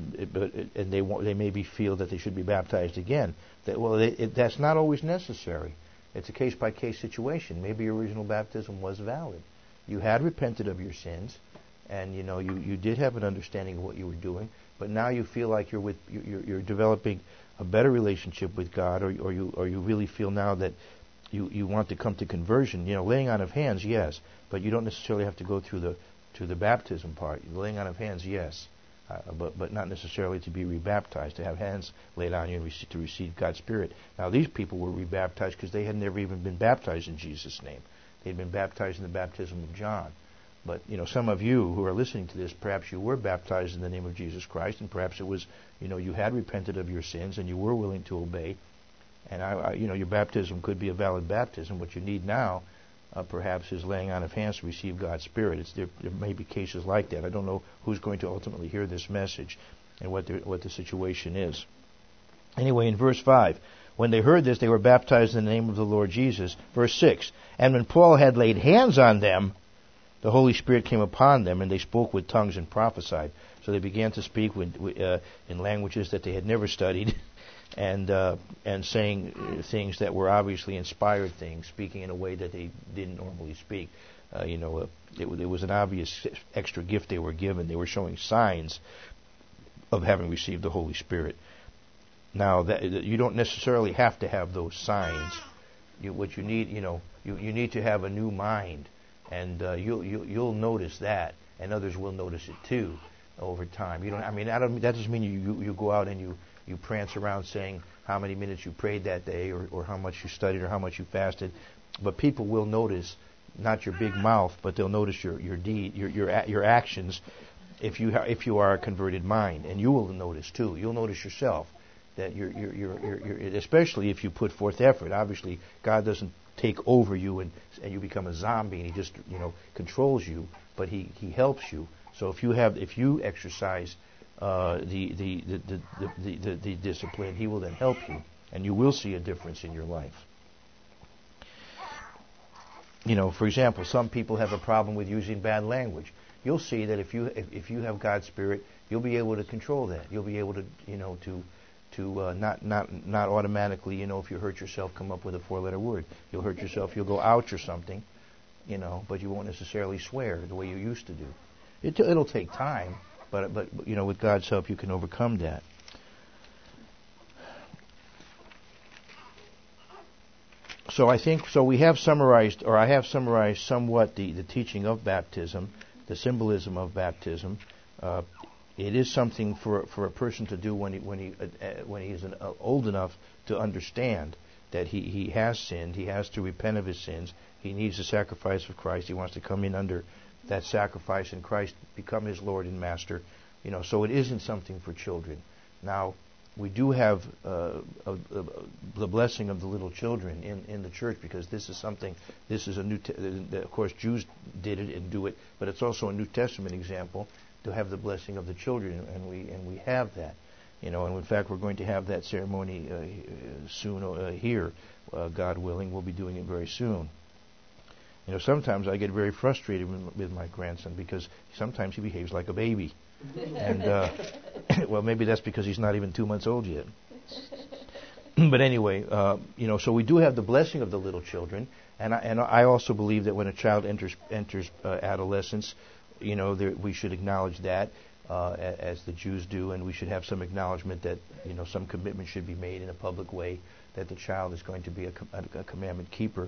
and they they maybe feel that they should be baptized again. That well, they, it, that's not always necessary. It's a case by case situation. Maybe your original baptism was valid. You had repented of your sins, and you know you, you did have an understanding of what you were doing. But now you feel like you're with you're, you're developing a better relationship with God, or, or you or you really feel now that you, you want to come to conversion. You know, laying on of hands, yes, but you don't necessarily have to go through the to the baptism part. Laying on of hands, yes, uh, but but not necessarily to be rebaptized, to have hands laid on you and receive, to receive God's Spirit. Now these people were rebaptized because they had never even been baptized in Jesus' name. They'd been baptized in the baptism of John. But, you know, some of you who are listening to this, perhaps you were baptized in the name of Jesus Christ, and perhaps it was, you know, you had repented of your sins and you were willing to obey. And, I, I, you know, your baptism could be a valid baptism. What you need now, uh, perhaps, is laying on of hands to receive God's Spirit. It's, there, there may be cases like that. I don't know who's going to ultimately hear this message and what the, what the situation is. Anyway, in verse five, when they heard this, they were baptized in the name of the Lord Jesus. Verse six, and when Paul had laid hands on them, the Holy Spirit came upon them, and they spoke with tongues and prophesied. So they began to speak with, uh, in languages that they had never studied, and uh, and saying things that were obviously inspired things, speaking in a way that they didn't normally speak. Uh, you know, uh, it, it was an obvious extra gift they were given. They were showing signs of having received the Holy Spirit. Now, that, you don't necessarily have to have those signs. You, what you need, you know, you, you need to have a new mind, and uh, you'll, you'll you'll notice that, and others will notice it too over time. You don't. I mean, I don't, that doesn't mean you, you you go out and you you prance around saying how many minutes you prayed that day, or, or how much you studied, or how much you fasted. But people will notice, not your big mouth, but they'll notice your your deed, your your your actions, if you ha- if you are a converted mind, and you will notice too. You'll notice yourself. That you're, you're, you're, you're, you're, especially if you put forth effort. Obviously, God doesn't take over you and and you become a zombie and He just, you know, controls you, but He, he helps you. So if you have, if you exercise uh, the, the, the, the, the, the, the discipline, He will then help you, and you will see a difference in your life. you know, for example, some people have a problem with using bad language. You'll see that if you if, if you have God's Spirit, you'll be able to control that. You'll be able to, you know, to to uh, not not not automatically, you know, if you hurt yourself, come up with a four-letter word. You'll hurt yourself, you'll go ouch or something, you know, but you won't necessarily swear the way you used to do. It, it'll take time, but but you know, with God's help, you can overcome that. So I think so. We have summarized, or I have summarized somewhat the, the teaching of baptism, the symbolism of baptism. Uh, it is something for for a person to do when he when he uh, when he is an, uh, old enough to understand that he, he has sinned. He has to repent of his sins. He needs the sacrifice of Christ. He wants to come in under that sacrifice in Christ, become his Lord and Master. You know, so it isn't something for children. Now, we do have uh, a, a, the blessing of the little children in, in the church, because this is something, this is a New, te- of course Jews did it and do it, but it's also a New Testament example to have the blessing of the children, and we and we have that. You know, and in fact we're going to have that ceremony uh, soon uh, here, uh, God willing. We'll be doing it very soon. You know, sometimes I get very frustrated with, with my grandson, because sometimes he behaves like a baby. And, uh, well, maybe that's because he's not even two months old yet. But anyway, uh, you know, so we do have the blessing of the little children. And I, and I also believe that when a child enters enters uh, adolescence, you know, there, we should acknowledge that, uh, as the Jews do. And we should have some acknowledgement that, you know, some commitment should be made in a public way that the child is going to be a, a, a commandment keeper.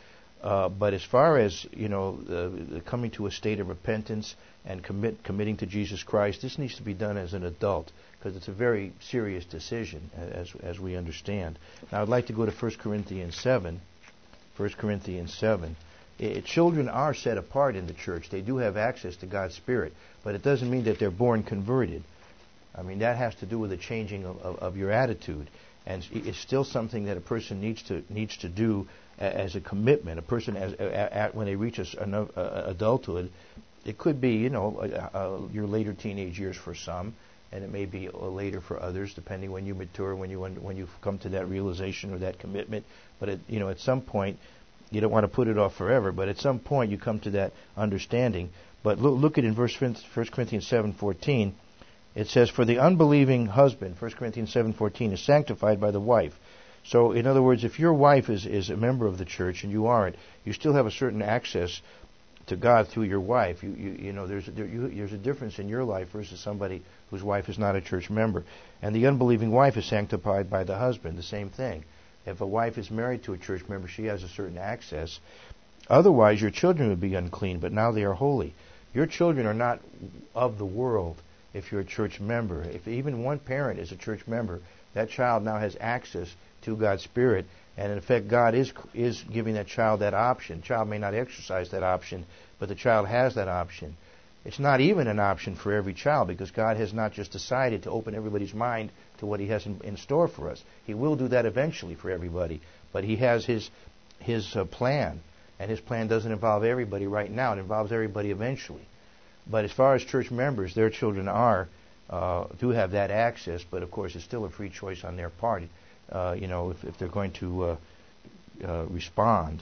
Uh, but as far as, you know, uh, coming to a state of repentance and commit committing to Jesus Christ, this needs to be done as an adult, because it's a very serious decision, as as we understand. Now, I'd like to go to First Corinthians seven. First Corinthians seven. It, children are set apart in the church. They do have access to God's Spirit, but it doesn't mean that they're born converted. I mean, that has to do with the changing of, of, of your attitude. And it's still something that a person needs to needs to do as a commitment. A person, as at, when they reach a, a, a adulthood, it could be, you know, a, a, your later teenage years for some, and it may be later for others, depending when you mature, when you when you come to that realization or that commitment. But it, you know, at some point, you don't want to put it off forever. But at some point, you come to that understanding. But look, look at in verse First Corinthians seven fourteen. It says, "For the unbelieving husband," First Corinthians seven fourteen, "is sanctified by the wife." So, in other words, if your wife is, is a member of the church and you aren't, you still have a certain access to God through your wife. You you, you know, there's a, there, you, there's a difference in your life versus somebody whose wife is not a church member. And the unbelieving wife is sanctified by the husband. The same thing. If a wife is married to a church member, she has a certain access. Otherwise, your children would be unclean, but now they are holy. Your children are not of the world. If you're a church member, if even one parent is a church member, that child now has access to God's Spirit, and in effect, God is is giving that child that option. The child may not exercise that option, but the child has that option. It's not even an option for every child, because God has not just decided to open everybody's mind to what He has in, in store for us. He will do that eventually for everybody, but He has His His uh, plan, and His plan doesn't involve everybody right now. It involves everybody eventually. But as far as church members, their children are uh, do have that access, but of course it's still a free choice on their part. Uh, you know, if, if they're going to uh, uh, respond.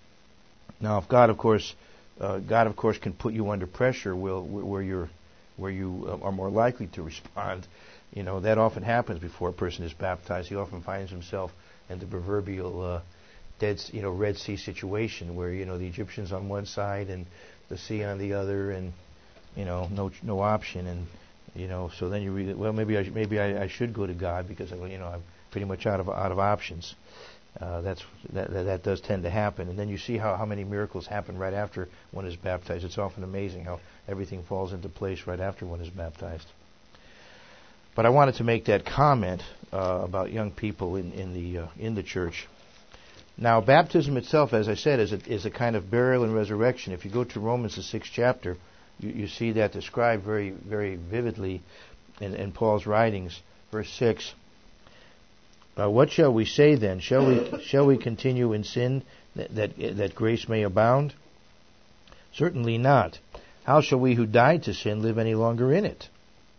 Now, if God, of course, uh, God, of course, can put you under pressure, will, where you're, where you are more likely to respond. You know, that often happens before a person is baptized. He often finds himself in the proverbial uh, dead, you know, Red Sea situation, where, you know, the Egyptians on one side and the sea on the other, and you know, no no option, and you know, so then you read, well, maybe I maybe I, I should go to God, because you know I'm pretty much out of out of options. Uh, that's that, that that does tend to happen, and then you see how, how many miracles happen right after one is baptized. It's often amazing how everything falls into place right after one is baptized. But I wanted to make that comment uh, about young people in in the uh, in the church. Now, baptism itself, as I said, is a, is a kind of burial and resurrection. If you go to Romans, the sixth chapter, you, you see that described very, very vividly in, in Paul's writings. Verse six. Uh, what shall we say then? Shall we shall we continue in sin that, that that grace may abound? Certainly not. How shall we who died to sin live any longer in it?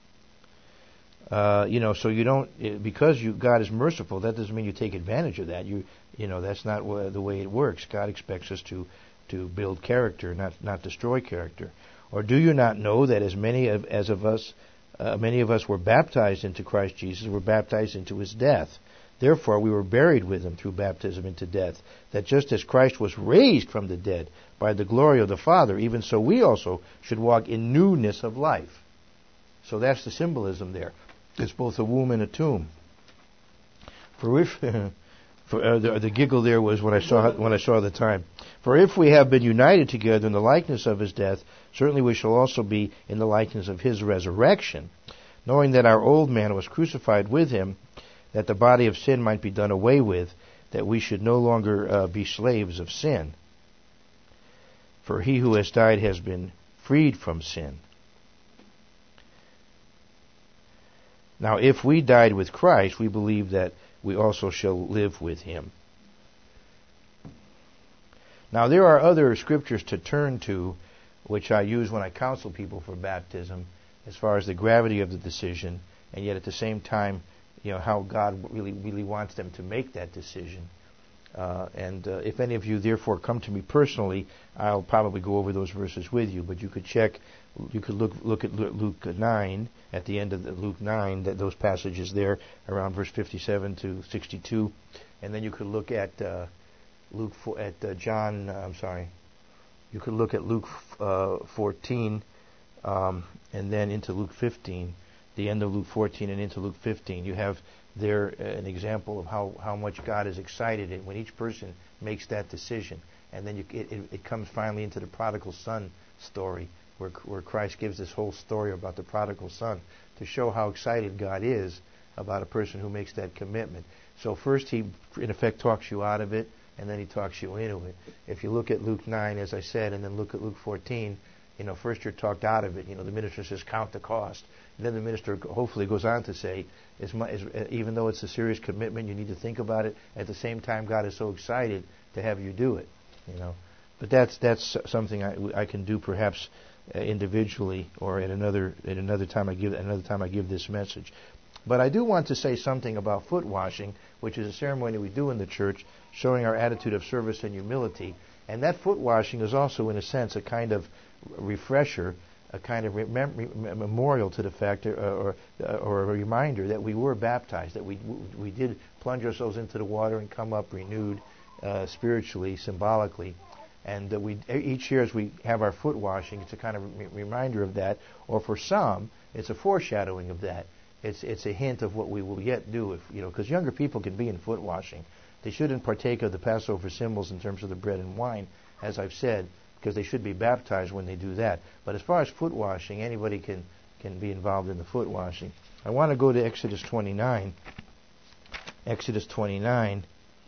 Uh, you know, so you don't, because you God is merciful. That doesn't mean you take advantage of that. You you know, that's not the way it works. God expects us to to build character, not not destroy character. Or do you not know that as many of, as of us, uh, many of us were baptized into Christ Jesus, were baptized into his death? Therefore we were buried with him through baptism into death, that just as Christ was raised from the dead by the glory of the Father, even so we also should walk in newness of life. So that's the symbolism there. It's both a womb and a tomb. For if for, uh, the, the giggle there was when I saw when I saw the time. For if we have been united together in the likeness of his death, certainly we shall also be in the likeness of his resurrection, knowing that our old man was crucified with him, that the body of sin might be done away with, that we should no longer uh, be slaves of sin. For he who has died has been freed from sin. Now, if we died with Christ, we believe that we also shall live with him. Now, there are other scriptures to turn to, which I use when I counsel people for baptism, as far as the gravity of the decision, and yet at the same time, you know, how God really, really wants them to make that decision. Uh, and uh, if any of you therefore come to me personally, I'll probably go over those verses with you. But you could check, you could look look at Luke nine at the end of the Luke nine, that those passages there around verse fifty-seven to sixty-two, and then you could look at uh, Luke four, at uh, John. Uh, I'm sorry, you could look at Luke uh, fourteen, um, and then into Luke fifteen, the end of Luke fourteen and into Luke fifteen. You have there an example of how, how much God is excited when each person makes that decision. And then you, it, it, it comes finally into the prodigal son story, where, where Christ gives this whole story about the prodigal son to show how excited God is about a person who makes that commitment. So first he, in effect, talks you out of it, and then he talks you into it. If you look at Luke nine, as I said, and then look at Luke fourteen, you know, first you're talked out of it. You know, the minister says, count the cost. And then the minister hopefully goes on to say, as much, as, even though it's a serious commitment, you need to think about it. At the same time, God is so excited to have you do it. You know, but that's that's something I, I can do perhaps uh, individually, or at another at another time I give another time I give this message. But I do want to say something about foot washing, which is a ceremony we do in the church, showing our attitude of service and humility. And that foot washing is also, in a sense, a kind of refresher, a kind of remem- memorial to the fact, or, or, or a reminder that we were baptized, that we we did plunge ourselves into the water and come up renewed uh, spiritually, symbolically. And uh, we each year as we have our foot washing, it's a kind of re- reminder of that. Or for some, it's a foreshadowing of that. It's it's a hint of what we will yet do, if you know, because younger people can be in foot washing. They shouldn't partake of the Passover symbols in terms of the bread and wine, as I've said, because they should be baptized when they do that. But as far as foot washing, anybody can, can be involved in the foot washing. I want to go to Exodus twenty-nine. Exodus twenty-nine.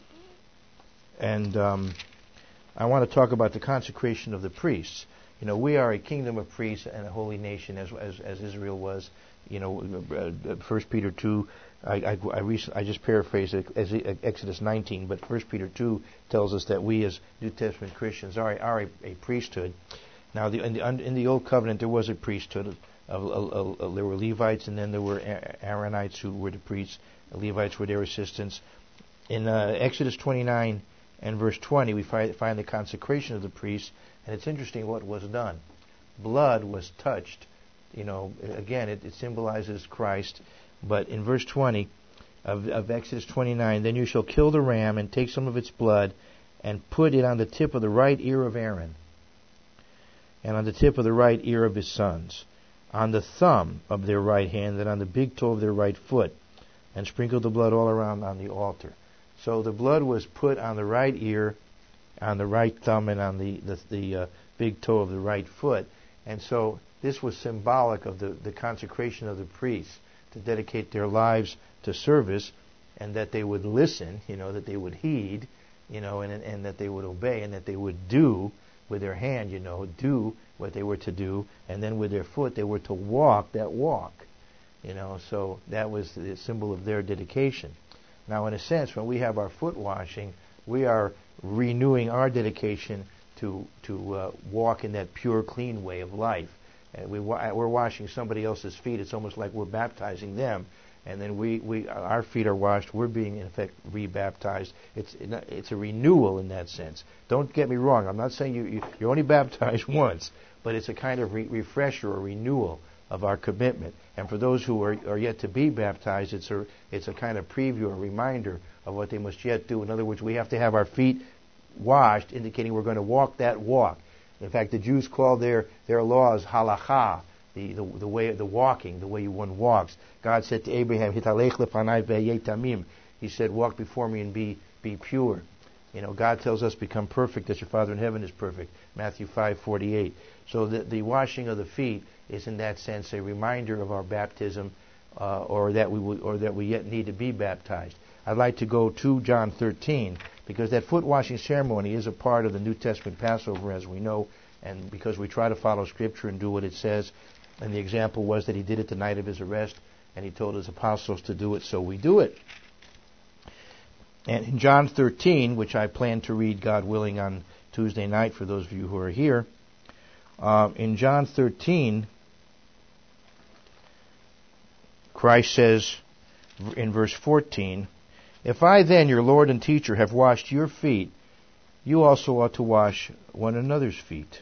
And um, I want to talk about the consecration of the priests. You know, we are a kingdom of priests and a holy nation, as as, as Israel was. You know, uh, First Peter two, I I, I, rec- I just paraphrased it as Exodus nineteen, but First Peter two tells us that we as New Testament Christians are, are a, a priesthood. Now, the, in, the, in the Old Covenant, there was a priesthood. Of, of, of, of, there were Levites, and then there were Aaronites who were the priests. The Levites were their assistants. In uh, Exodus twenty-nine and verse twenty, we find, find the consecration of the priests, and it's interesting what was done. Blood was touched. You know, again, it, it symbolizes Christ. But in verse twenty of, of Exodus twenty-nine, then you shall kill the ram and take some of its blood and put it on the tip of the right ear of Aaron and on the tip of the right ear of his sons, on the thumb of their right hand and on the big toe of their right foot, and sprinkle the blood all around on the altar. So the blood was put on the right ear, on the right thumb, and on the, the, the uh, big toe of the right foot. And so this was symbolic of the, the consecration of the priests to dedicate their lives to service, and that they would listen, you know, that they would heed, you know, and, and that they would obey, and that they would do with their hand, you know, do what they were to do, and then with their foot they were to walk that walk, you know. So that was the symbol of their dedication. Now, in a sense, when we have our foot washing, we are renewing our dedication to to uh, walk in that pure, clean way of life. and we wa- we're washing somebody else's feet. It's almost like we're baptizing them, and then we, we our feet are washed. We're being in effect rebaptized. It's it's a renewal in that sense. Don't get me wrong. I'm not saying you, you you're only baptized once, but it's a kind of re- refresher or renewal of our commitment. And for those who are, are yet to be baptized, it's a it's a kind of preview, a reminder of what they must yet do. In other words, we have to have our feet washed, indicating we're going to walk that walk. In fact, the Jews call their their laws halakha, the, the the way the walking, the way one walks. God said to Abraham, "Hitalech lefanai ve'yeh tamim." He said, "Walk before me and be be pure." You know, God tells us, "Become perfect as your Father in heaven is perfect." Matthew five forty-eight. So the the washing of the feet is, in that sense, a reminder of our baptism, uh, or that we will, or that we yet need to be baptized. I'd like to go to John thirteen, because that foot washing ceremony is a part of the New Testament Passover, as we know, and because we try to follow Scripture and do what it says. And the example was that he did it the night of his arrest, and he told his apostles to do it, so we do it. And in John thirteen, which I plan to read, God willing, on Tuesday night for those of you who are here, uh, in John thirteen, Christ says in verse fourteen, "If I then, your Lord and teacher, have washed your feet, you also ought to wash one another's feet.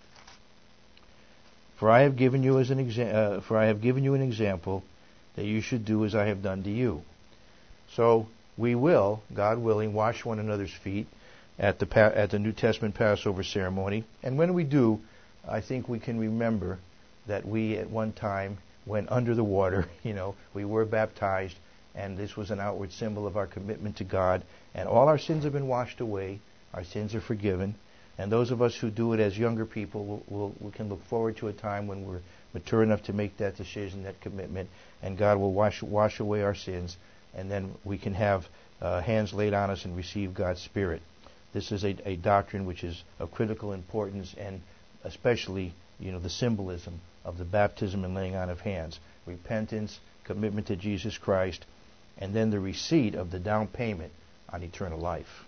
For I have given you as an exa- uh, for I have given you an example that you should do as I have done to you." So we will, God willing, wash one another's feet at the pa- at the New Testament Passover ceremony. And when we do, I think we can remember that we at one time went under the water. You know, we were baptized, and this was an outward symbol of our commitment to God. And all our sins have been washed away. Our sins are forgiven. And those of us who do it as younger people, will, will, we can look forward to a time when we're mature enough to make that decision, that commitment, and God will wash wash away our sins, and then we can have uh, hands laid on us and receive God's Spirit. This is a, a doctrine which is of critical importance, and especially, you know, the symbolism of the baptism and laying on of hands, repentance, commitment to Jesus Christ, and then the receipt of the down payment on eternal life.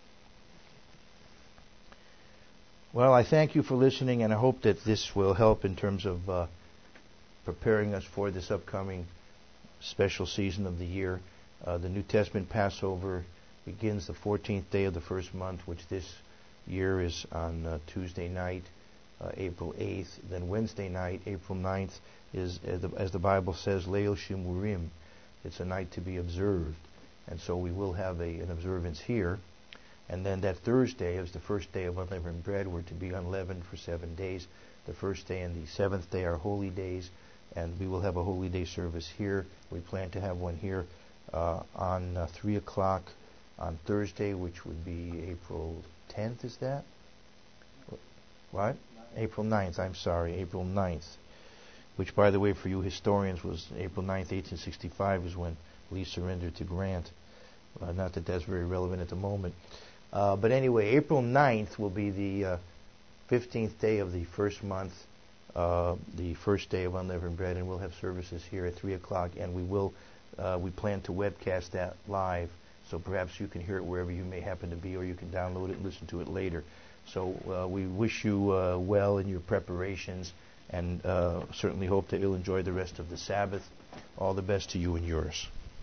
Well, I thank you for listening, and I hope that this will help in terms of uh, preparing us for this upcoming special season of the year. Uh, the New Testament Passover begins the fourteenth day of the first month, which this year is on uh, Tuesday night, uh, April eighth. Then Wednesday night, April ninth, is, as the, as the Bible says, Leil Shimurim. It's a night to be observed. And so we will have a, an observance here. And then that Thursday is the first day of unleavened bread. We're to be unleavened for seven days. The first day and the seventh day are holy days, and we will have a holy day service here. We plan to have one here uh, on uh, three o'clock on Thursday, which would be April tenth, is that? What? April ninth, I'm sorry, April ninth. Which, by the way, for you historians, was April ninth, eighteen sixty-five is when Lee surrendered to Grant. Uh, not that that's very relevant at the moment. Uh, but anyway, April ninth will be the uh, fifteenth day of the first month, uh, the first day of unleavened bread, and we'll have services here at three o'clock, and we will uh, we plan to webcast that live, so perhaps you can hear it wherever you may happen to be, or you can download it and listen to it later. So uh, we wish you uh, well in your preparations, and uh, certainly hope that you'll enjoy the rest of the Sabbath. All the best to you and yours.